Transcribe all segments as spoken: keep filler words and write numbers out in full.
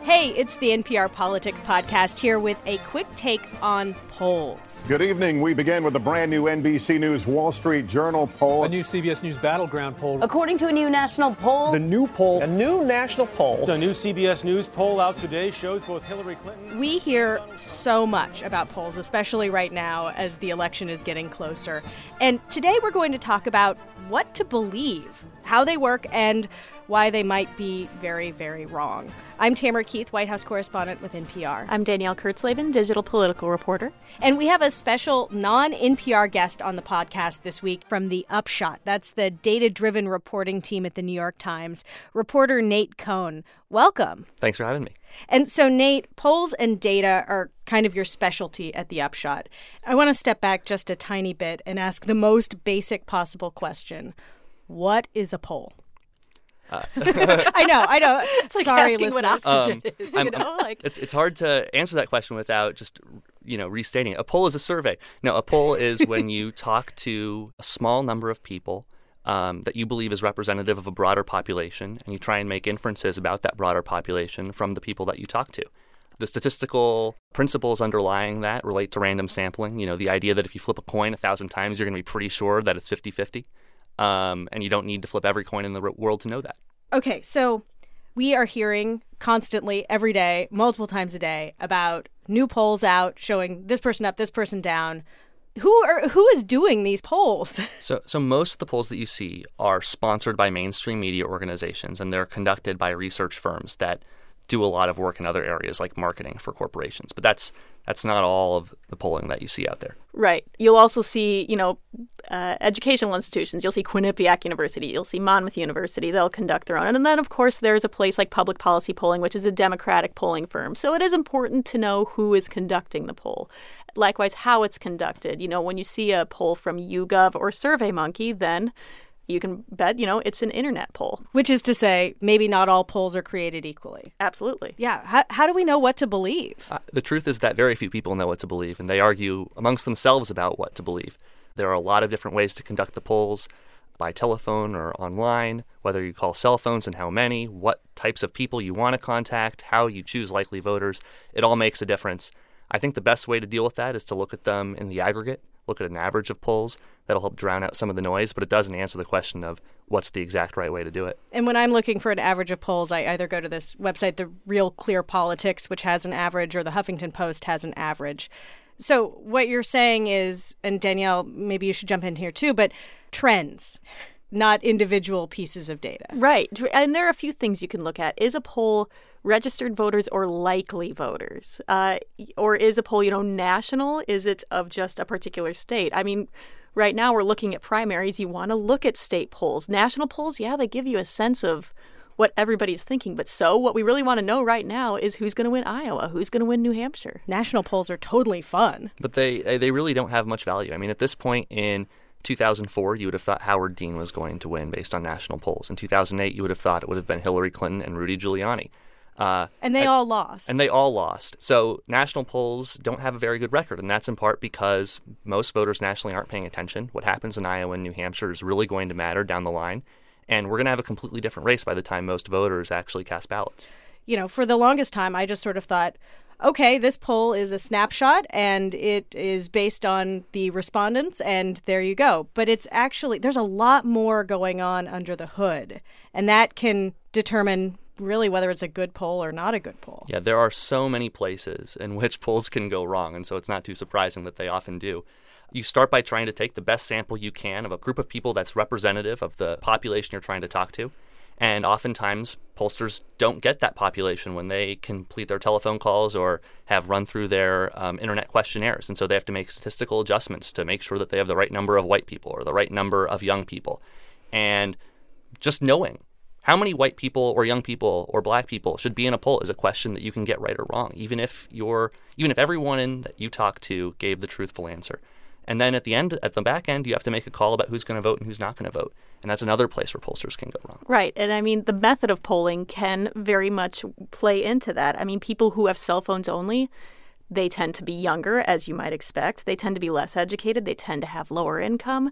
Hey, it's the N P R Politics Podcast here with a quick take on polls. Good evening. We begin with a brand new N B C News Wall Street Journal poll. A new C B S News Battleground poll. According to a new national poll. The new poll. A new national poll. The new C B S News poll out today shows both Hillary Clinton. We hear so much about polls, especially right now as the election is getting closer. And today we're going to talk about what to believe, how they work, and why they might be very, very wrong. I'm Tamara Keith, White House correspondent with N P R. I'm Danielle Kurtzleben, digital political reporter. And we have a special non-N P R guest on the podcast this week from The Upshot. That's the data-driven reporting team at the New York Times. Reporter Nate Cohn, welcome. Thanks for having me. And so, Nate, polls and data are kind of your specialty at The Upshot. I want to step back just a tiny bit and ask the most basic possible question. What is a poll? Uh. I know, I know. It's like Sorry, asking listeners. what oxygen um, is. I'm, you know, I'm, like it's it's hard to answer that question without just you know restating it. A poll is a survey. No, a poll is when you talk to a small number of people um, that you believe is representative of a broader population, and you try and make inferences about that broader population from the people that you talk to. The statistical principles underlying that relate to random sampling. You know, the idea that if you flip a coin a thousand times, you're going to be pretty sure that it's fifty-fifty. Um, and you don't need to flip every coin in the world to know that. Okay, so we are hearing constantly, every day, multiple times a day, about new polls out showing this person up, this person down. Who are who is doing these polls? So, so most of the polls that you see are sponsored by mainstream media organizations, and they're conducted by research firms that do a lot of work in other areas like marketing for corporations. But that's that's not all of the polling that you see out there. right. You'll also see, you know, uh, educational institutions. You'll see Quinnipiac University. You'll see Monmouth University. They'll conduct their own. And then, of course, there's a place like Public Policy Polling, which is a Democratic polling firm. So it is important to know who is conducting the poll. Likewise, how it's conducted. You know, when you see a poll from YouGov or SurveyMonkey, then you can bet, you know, it's an internet poll. Which is to say, maybe not all polls are created equally. Absolutely. Yeah. How, how do we know what to believe? Uh, the truth is that very few people know what to believe, and they argue amongst themselves about what to believe. There are a lot of different ways to conduct the polls, by telephone or online, whether you call cell phones and how many, what types of people you want to contact, how you choose likely voters. It all makes a difference. I think the best way to deal with that is to look at them in the aggregate, look at an average of polls. That'll help drown out some of the noise, but it doesn't answer the question of what's the exact right way to do it. And when I'm looking for an average of polls, I either go to this website, The Real Clear Politics, which has an average, or the Huffington Post has an average. So what you're saying is, and Danielle, maybe you should jump in here too, but trends, not individual pieces of data. Right. And there are a few things you can look at. Is a poll registered voters or likely voters? Uh, or is a poll, you know, national? Is it of just a particular state? I mean, right now we're looking at primaries. You want to look at state polls. National polls, yeah, they give you a sense of what everybody's thinking. But so what we really want to know right now is who's going to win Iowa, who's going to win New Hampshire. National polls are totally fun. But they they really don't have much value. I mean, at this point in two thousand four, you would have thought Howard Dean was going to win based on national polls. In two thousand eight, you would have thought it would have been Hillary Clinton and Rudy Giuliani. Uh, and they I, all lost. And they all lost. So national polls don't have a very good record, and that's in part because most voters nationally aren't paying attention. What happens in Iowa and New Hampshire is really going to matter down the line, and we're going to have a completely different race by the time most voters actually cast ballots. You know, for the longest time, I just sort of thought, okay, this poll is a snapshot, and it is based on the respondents, and there you go. But it's actually, there's a lot more going on under the hood, and that can determine really whether it's a good poll or not a good poll. Yeah, there are so many places in which polls can go wrong, and so it's not too surprising that they often do. You start by trying to take the best sample you can of a group of people that's representative of the population you're trying to talk to, and oftentimes pollsters don't get that population when they complete their telephone calls or have run through their um, internet questionnaires, and so they have to make statistical adjustments to make sure that they have the right number of white people or the right number of young people. And just knowing how many white people or young people or black people should be in a poll is a question that you can get right or wrong, even if you're, even if everyone that you talk to gave the truthful answer. And then at the end, at the back end, you have to make a call about who's going to vote and who's not going to vote. And that's another place where pollsters can go wrong. Right. And I mean, the method of polling can very much play into that. I mean, people who have cell phones only, they tend to be younger, as you might expect. They tend to be less educated. They tend to have lower income.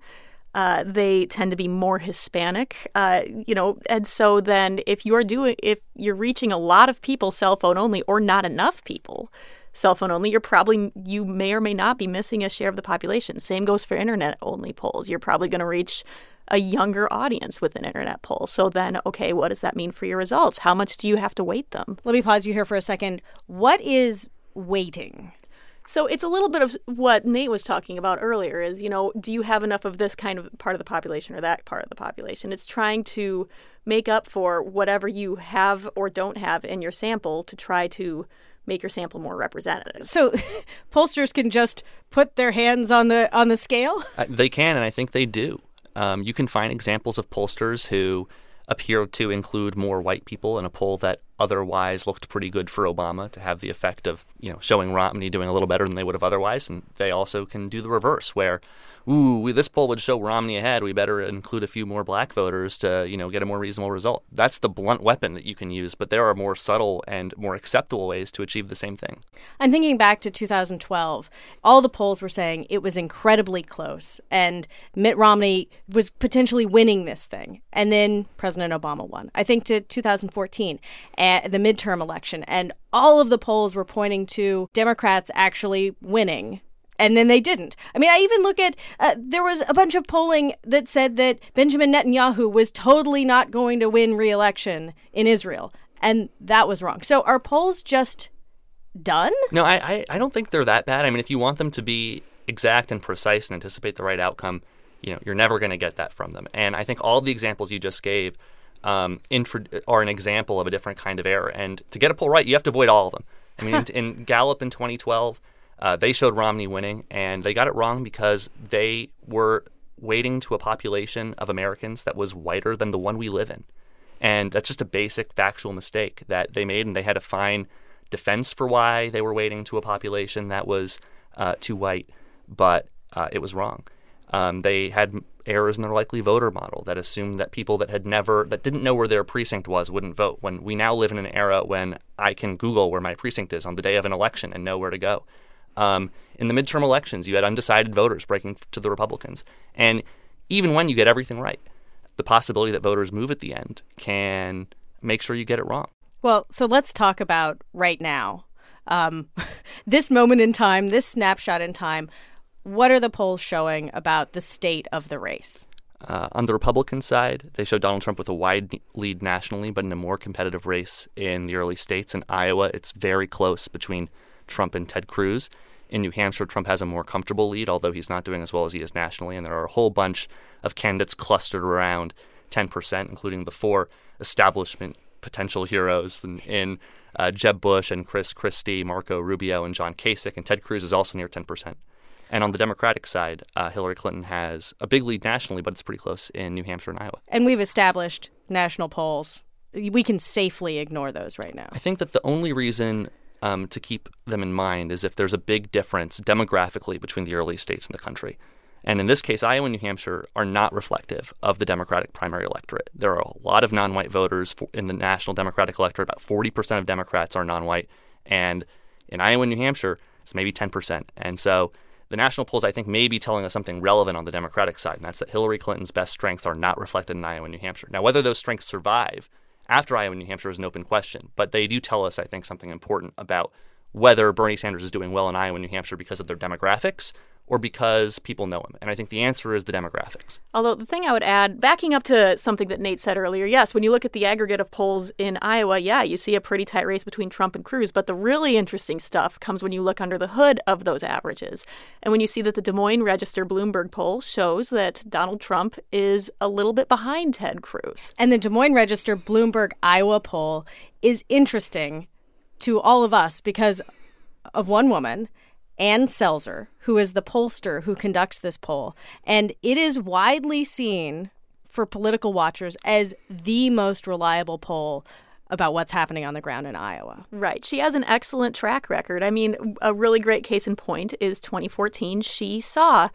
Uh, they tend to be more Hispanic, uh, you know, and so then if you're doing, if you're reaching a lot of people cell phone only or not enough people cell phone only, you're probably, you may or may not be missing a share of the population. Same goes for internet only polls. You're probably going to reach a younger audience with an internet poll. So then, okay, what does that mean for your results? How much do you have to weight them? Let me pause you here for a second. What is weighting? So it's a little bit of what Nate was talking about earlier is, you know, do you have enough of this kind of part of the population or that part of the population? It's trying to make up for whatever you have or don't have in your sample to try to make your sample more representative. So pollsters can just put their hands on the on the scale? Uh, they can, and I think they do. Um, you can find examples of pollsters who appear to include more white people in a poll that otherwise looked pretty good for Obama to have the effect of, you know, showing Romney doing a little better than they would have otherwise. And they also can do the reverse where, ooh, we, this poll would show Romney ahead. We better include a few more black voters to, you know, get a more reasonable result. That's the blunt weapon that you can use. But there are more subtle and more acceptable ways to achieve the same thing. I'm thinking back to two thousand twelve. All the polls were saying it was incredibly close and Mitt Romney was potentially winning this thing. And then President Obama won. I think to two thousand fourteen, at the midterm election. And all of the polls were pointing to Democrats actually winning. And then they didn't. I mean, I even look at, uh, there was a bunch of polling that said that Benjamin Netanyahu was totally not going to win re-election in Israel. And that was wrong. So are polls just done? No, I, I, I don't think they're that bad. I mean, if you want them to be exact and precise and anticipate the right outcome, you know, you're never going to get that from them. And I think all the examples you just gave um, intro- are an example of a different kind of error. And to get a poll right, you have to avoid all of them. I mean, in, in Gallup in twenty twelve, Uh, they showed Romney winning, and they got it wrong because they were weighting to a population of Americans that was whiter than the one we live in. And that's just a basic factual mistake that they made, and they had to find defense for why they were weighting to a population that was uh, too white, but uh, it was wrong. Um, they had errors in their likely voter model that assumed that people that had never, that didn't know where their precinct was wouldn't vote, when we now live in an era when I can Google where my precinct is on the day of an election and know where to go. Um, in the midterm elections, you had undecided voters breaking to the Republicans. And even when you get everything right, the possibility that voters move at the end can make sure you get it wrong. Well, so let's talk about right now. Um, this moment in time, this snapshot in time, what are the polls showing about the state of the race? Uh, on the Republican side, they show Donald Trump with a wide lead nationally, but in a more competitive race in the early states. In Iowa, it's very close between Trump and Ted Cruz. In New Hampshire, Trump has a more comfortable lead, although he's not doing as well as he is nationally. And there are a whole bunch of candidates clustered around ten percent, including the four establishment potential heroes in, in uh, Jeb Bush and Chris Christie, Marco Rubio, and John Kasich. And Ted Cruz is also near ten percent. And on the Democratic side, uh, Hillary Clinton has a big lead nationally, but it's pretty close in New Hampshire and Iowa. And we've established national polls. We can safely ignore those right now. I think that the only reason Um, to keep them in mind is if there's a big difference demographically between the early states in the country. And in this case, Iowa and New Hampshire are not reflective of the Democratic primary electorate. There are a lot of non-white voters in the national Democratic electorate. About forty percent of Democrats are non-white. And in Iowa and New Hampshire, it's maybe ten percent. And so the national polls, I think, may be telling us something relevant on the Democratic side, and that's that Hillary Clinton's best strengths are not reflected in Iowa and New Hampshire. Now, whether those strengths survive after Iowa and New Hampshire is an open question, but they do tell us, I think, something important about whether Bernie Sanders is doing well in Iowa and New Hampshire because of their demographics or because people know him. And I think the answer is the demographics. Although the thing I would add, backing up to something that Nate said earlier, yes, when you look at the aggregate of polls in Iowa, yeah, you see a pretty tight race between Trump and Cruz. But the really interesting stuff comes when you look under the hood of those averages. And when you see that the Des Moines Register Bloomberg poll shows that Donald Trump is a little bit behind Ted Cruz. And the Des Moines Register Bloomberg Iowa poll is interesting to all of us because of one woman, Ann Selzer, who is the pollster who conducts this poll. And it is widely seen for political watchers as the most reliable poll about what's happening on the ground in Iowa. Right. She has an excellent track record. I mean, a really great case in point is twenty fourteen. She saw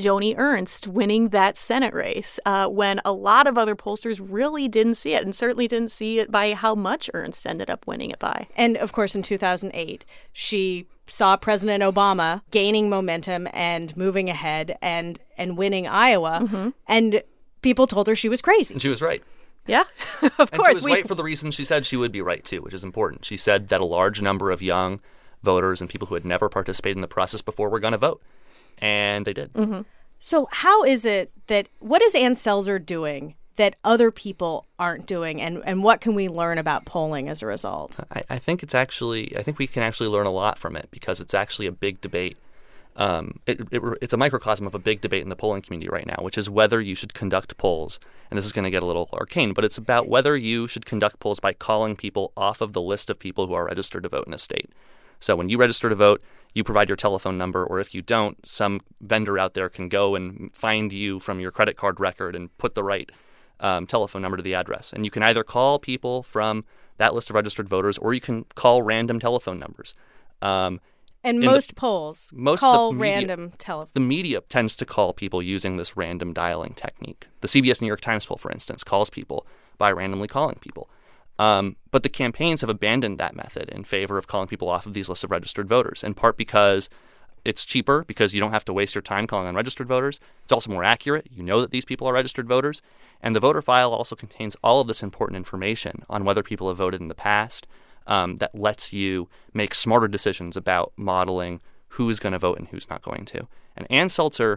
Joni Ernst winning that Senate race uh, when a lot of other pollsters really didn't see it, and certainly didn't see it by how much Ernst ended up winning it by. And, of course, in two thousand eight, she saw President Obama gaining momentum and moving ahead and, and winning Iowa, mm-hmm. and people told her she was crazy. And she was right. Yeah, of and course. she was we... right for the reason she said she would be right, too, which is important. She said that a large number of young voters and people who had never participated in the process before were going to vote. And they did. Mm-hmm. So how is it that, what is Ann Selzer doing that other people aren't doing? And, and what can we learn about polling as a result? I, I think it's actually, I think we can actually learn a lot from it because it's actually a big debate. Um, it, it, it's a microcosm of a big debate in the polling community right now, which is whether you should conduct polls. And this is going to get a little arcane, but it's about whether you should conduct polls by calling people off of the list of people who are registered to vote in a state. So when you register to vote, you provide your telephone number, or if you don't, some vendor out there can go and find you from your credit card record and put the right um, telephone number to the address. And you can either call people from that list of registered voters, or you can call random telephone numbers. Um, And most the, polls most call of the media, random telephone. The media tends to call people using this random dialing technique. The C B S New York Times poll, for instance, calls people by randomly calling people. Um, but the campaigns have abandoned that method in favor of calling people off of these lists of registered voters, in part because it's cheaper, because you don't have to waste your time calling unregistered voters. It's also more accurate. You know that these people are registered voters. And the voter file also contains all of this important information on whether people have voted in the past. Um, that lets you make smarter decisions about modeling who's going to vote and who's not going to. And Ann Selzer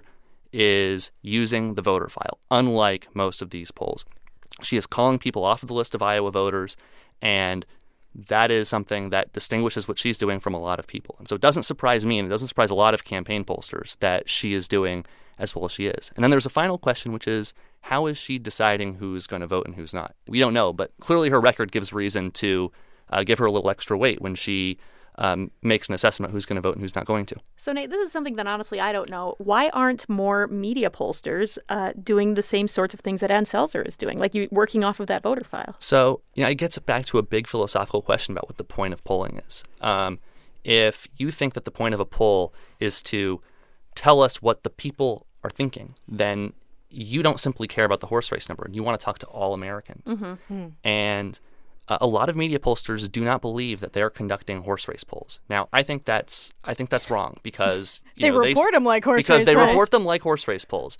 is using the voter file, unlike most of these polls. She is calling people off of the list of Iowa voters, and that is something that distinguishes what she's doing from a lot of people. And so it doesn't surprise me, and it doesn't surprise a lot of campaign pollsters that she is doing as well as she is. And then there's a final question, which is, how is she deciding who's going to vote and who's not? We don't know, but clearly her record gives reason to Uh, give her a little extra weight when she um, makes an assessment who's going to vote and who's not going to. So, Nate, this is something that honestly I don't know. Why aren't more media pollsters uh, doing the same sorts of things that Ann Selzer is doing, like you working off of that voter file? So, you know, it gets back to a big philosophical question about what the point of polling is. Um, if you think that the point of a poll is to tell us what the people are thinking, then you don't simply care about the horse race number. You want to talk to all Americans. Mm-hmm. And Uh, a lot of media pollsters do not believe that they're conducting horse race polls. Now, I think that's I think that's wrong because you they know, report they, them like horse because race they polls. report them like horse race polls.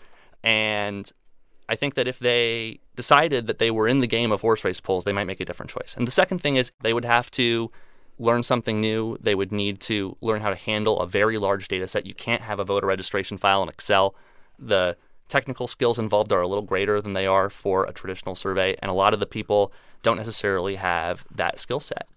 And I think that if they decided that they were in the game of horse race polls, they might make a different choice. And the second thing is they would have to learn something new. They would need to learn how to handle a very large data set. You can't have a voter registration file in Excel. The technical skills involved are a little greater than they are for a traditional survey, and a lot of the people don't necessarily have that skill set.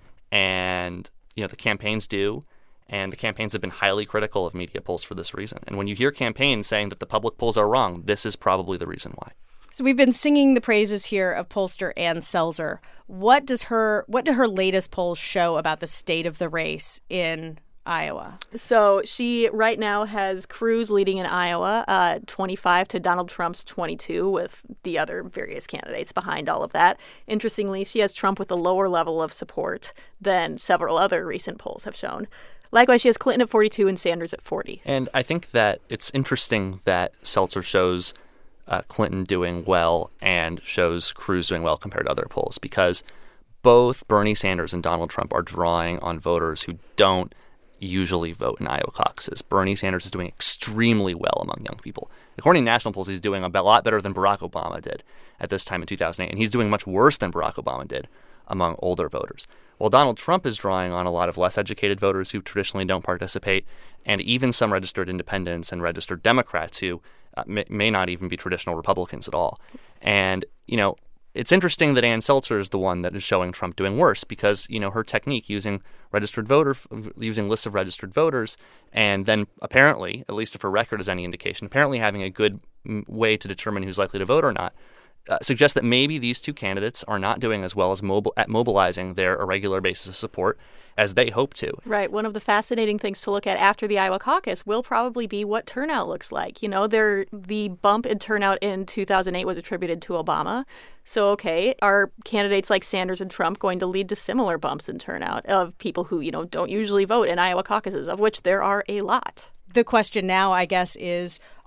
And, you know, the campaigns do, and the campaigns have been highly critical of media polls for this reason. And when you hear campaigns saying that the public polls are wrong, this is probably the reason why. So we've been singing the praises here of pollster Ann Selzer. What does her what do her latest polls show about the state of the race in Iowa? So she right now has Cruz leading in Iowa, uh, twenty-five to Donald Trump's twenty-two, with the other various candidates behind all of that. Interestingly, she has Trump with a lower level of support than several other recent polls have shown. Likewise, she has Clinton at forty-two and Sanders at forty. And I think that it's interesting that Selzer shows uh, Clinton doing well and shows Cruz doing well compared to other polls, because both Bernie Sanders and Donald Trump are drawing on voters who don't usually vote in Iowa caucuses. Bernie Sanders is doing extremely well among young people. According to national polls, he's doing a lot better than Barack Obama did at this time in two thousand eight, and he's doing much worse than Barack Obama did among older voters. While Donald Trump is drawing on a lot of less educated voters who traditionally don't participate, and even some registered independents and registered Democrats who uh, may, may not even be traditional Republicans at all. And, you know, it's interesting that Ann Selzer is the one that is showing Trump doing worse because, you know, her technique using registered voter, using lists of registered voters, and then apparently, at least if her record is any indication, apparently having a good way to determine who's likely to vote or not, uh, suggests that maybe these two candidates are not doing as well as mobile at mobilizing their irregular basis of support as they hope to. Right. One of the fascinating things to look at after the Iowa caucus will probably be what turnout looks like. You know, there the bump in turnout in two thousand eight was attributed to Obama. So, okay, are candidates like Sanders and Trump going to lead to similar bumps in turnout of people who, you know, don't usually vote in Iowa caucuses, of which there are a lot? The question now, I guess, is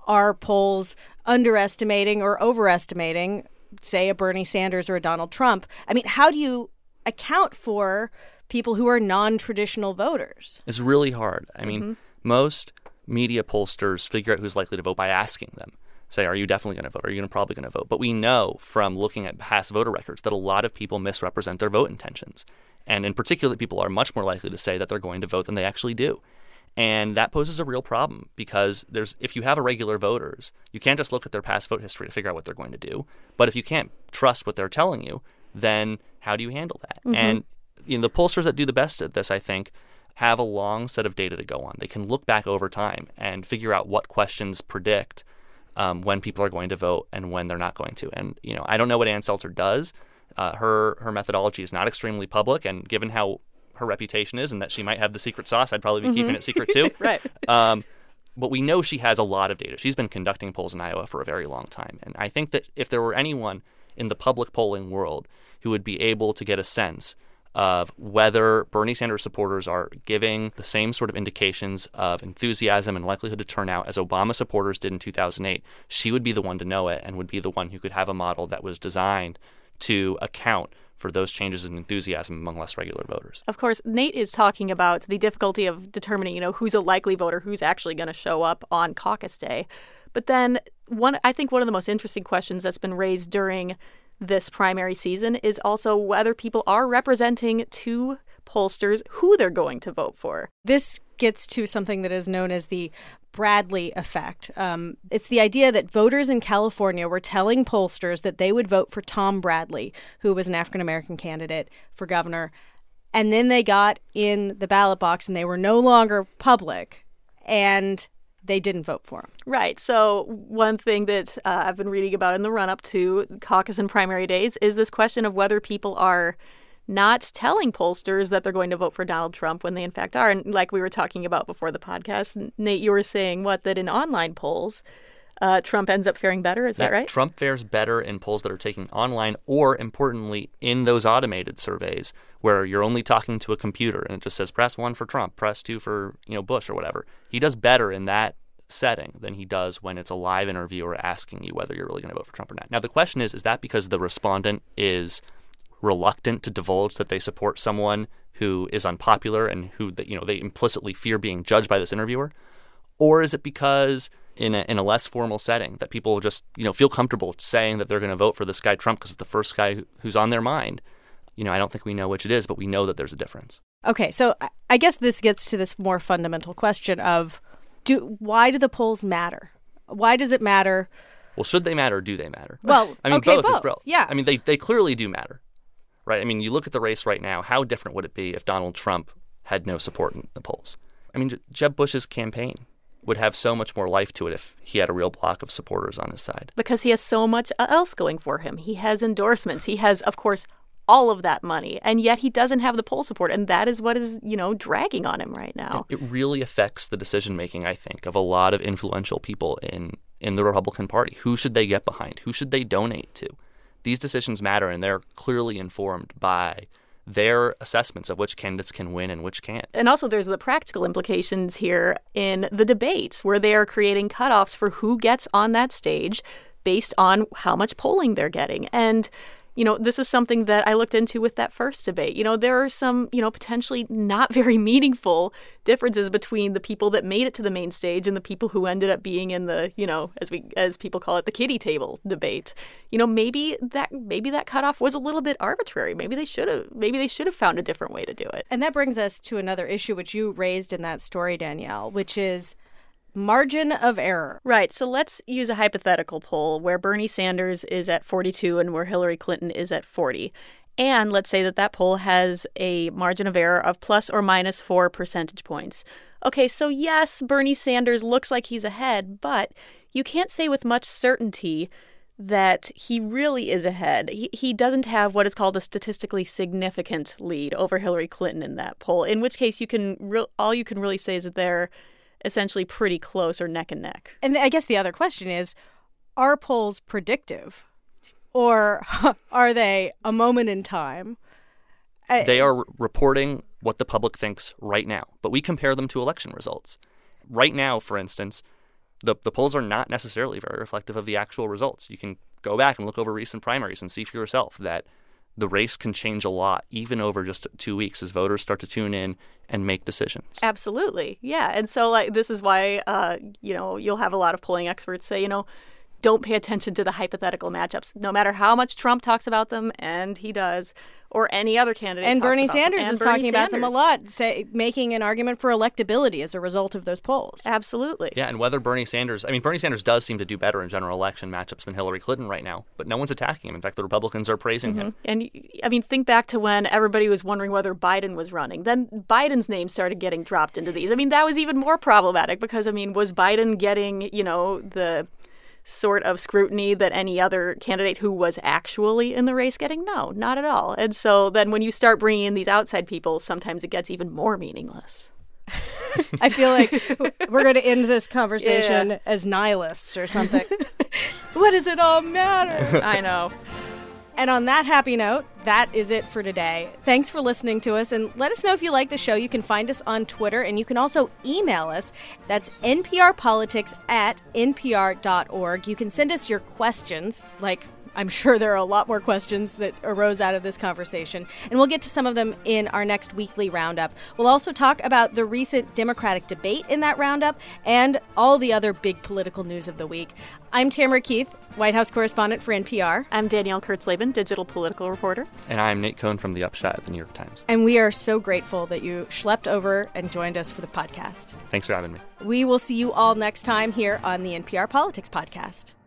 are polls underestimating or overestimating, say, a Bernie Sanders or a Donald Trump? I mean, how do you account for people who are non-traditional voters? It's really hard. I mean, mm-hmm. most media pollsters figure out who's likely to vote by asking them. Say, are you definitely going to vote? Are you gonna, probably going to vote? But we know from looking at past voter records that a lot of people misrepresent their vote intentions. And in particular, people are much more likely to say that they're going to vote than they actually do. And that poses a real problem because there's if you have irregular voters, you can't just look at their past vote history to figure out what they're going to do. But if you can't trust what they're telling you, then how do you handle that? Mm-hmm. And you know, the pollsters that do the best at this, I think, have a long set of data to go on. They can look back over time and figure out what questions predict um, when people are going to vote and when they're not going to. And you know, I don't know what Ann Seltzer does. Uh, her her methodology is not extremely public, and given how her reputation is and that she might have the secret sauce, I'd probably be mm-hmm. keeping it secret too. Right. Um, but we know she has a lot of data. She's been conducting polls in Iowa for a very long time. And I think that if there were anyone in the public polling world who would be able to get a sense of whether Bernie Sanders supporters are giving the same sort of indications of enthusiasm and likelihood to turn out as Obama supporters did in two thousand eight, she would be the one to know it and would be the one who could have a model that was designed to account for those changes in enthusiasm among less regular voters. Of course, Nate is talking about the difficulty of determining, you know, who's a likely voter, who's actually going to show up on caucus day. But then one, I think one of the most interesting questions that's been raised during this primary season is also whether people are representing to pollsters who they're going to vote for. This gets to something that is known as the Bradley effect. Um, it's the idea that voters in California were telling pollsters that they would vote for Tom Bradley, who was an African-American candidate for governor. And then they got in the ballot box and they were no longer public and they didn't vote for him. Right. So one thing that uh, I've been reading about in the run-up to caucus and primary days is this question of whether people are not telling pollsters that they're going to vote for Donald Trump when they in fact are. And like we were talking about before the podcast, Nate, you were saying, what, that in online polls, uh, Trump ends up faring better? Is yeah, that right? Trump fares better in polls that are taken online or, importantly, in those automated surveys where you're only talking to a computer and it just says press one for Trump, press two for you know Bush or whatever. He does better in that setting than he does when it's a live interviewer asking you whether you're really going to vote for Trump or not. Now, the question is, is that because the respondent is reluctant to divulge that they support someone who is unpopular and who you know they implicitly fear being judged by this interviewer? Or is it because in a, in a less formal setting that people just you know feel comfortable saying that they're going to vote for this guy Trump because it's the first guy who, who's on their mind? You know, I don't think we know which it is, but we know that there's a difference. Okay, so I guess this gets to this more fundamental question of do why do the polls matter? Why does it matter? Well, should they matter or do they matter? Well, I mean, okay, both, both is real. Yeah. I mean, they, they clearly do matter. Right. I mean, you look at the race right now. How different would it be if Donald Trump had no support in the polls? I mean, Jeb Bush's campaign would have so much more life to it if he had a real block of supporters on his side. Because he has so much else going for him. He has endorsements. He has, of course, all of that money. And yet he doesn't have the poll support. And that is what is, you know, dragging on him right now. It really affects the decision making, I think, of a lot of influential people in, in the Republican Party. Who should they get behind? Who should they donate to? These decisions matter, and they're clearly informed by their assessments of which candidates can win and which can't. And also there's the practical implications here in the debates where they are creating cutoffs for who gets on that stage based on how much polling they're getting. And you know, this is something that I looked into with that first debate. You know, there are some, you know, potentially not very meaningful differences between the people that made it to the main stage and the people who ended up being in the, you know, as we as people call it, the kiddie table debate. You know, maybe that maybe that cutoff was a little bit arbitrary. Maybe they should have maybe they should have found a different way to do it. And that brings us to another issue which you raised in that story, Danielle, which is margin of error. Right. So let's use a hypothetical poll where Bernie Sanders is at forty-two and where Hillary Clinton is at forty. And let's say that that poll has a margin of error of plus or minus four percentage points. Okay, so yes, Bernie Sanders looks like he's ahead, but you can't say with much certainty that he really is ahead. He, he doesn't have what is called a statistically significant lead over Hillary Clinton in that poll, in which case you can re- all you can really say is that they're essentially pretty close or neck and neck. And I guess the other question is, are polls predictive or are they a moment in time? They are re- reporting what the public thinks right now, but we compare them to election results. Right now, for instance, the, the polls are not necessarily very reflective of the actual results. You can go back and look over recent primaries and see for yourself that the race can change a lot, even over just two weeks as voters start to tune in and make decisions. Absolutely. Yeah. And so like this is why, uh, you know, you'll have a lot of polling experts say, you know, don't pay attention to the hypothetical matchups, no matter how much Trump talks about them, and he does, or any other candidate. And talks Bernie about Sanders them. And is Bernie talking about Sanders. them a lot, say, making an argument for electability as a result of those polls. Absolutely. Yeah, and whether Bernie Sanders, I mean, Bernie Sanders does seem to do better in general election matchups than Hillary Clinton right now, but no one's attacking him. In fact, the Republicans are praising Mm-hmm. him. And I mean, think back to when everybody was wondering whether Biden was running. Then Biden's name started getting dropped into these. I mean, that was even more problematic because, I mean, was Biden getting, you know, the sort of scrutiny that any other candidate who was actually in the race getting? No, not at all. And so then when you start bringing in these outside people, sometimes it gets even more meaningless. I feel like we're going to end this conversation Yeah. as nihilists or something. What does it all matter? I know. And on that happy note, that is it for today. Thanks for listening to us, and let us know if you like the show. You can find us on Twitter, and you can also email us. That's N P R politics at N P R dot org. You can send us your questions, like I'm sure there are a lot more questions that arose out of this conversation, and we'll get to some of them in our next weekly roundup. We'll also talk about the recent Democratic debate in that roundup and all the other big political news of the week. I'm Tamara Keith, White House correspondent for N P R. I'm Danielle Kurtzleben, digital political reporter. And I'm Nate Cohn from The Upshot at The New York Times. And we are so grateful that you schlepped over and joined us for the podcast. Thanks for having me. We will see you all next time here on the N P R Politics Podcast.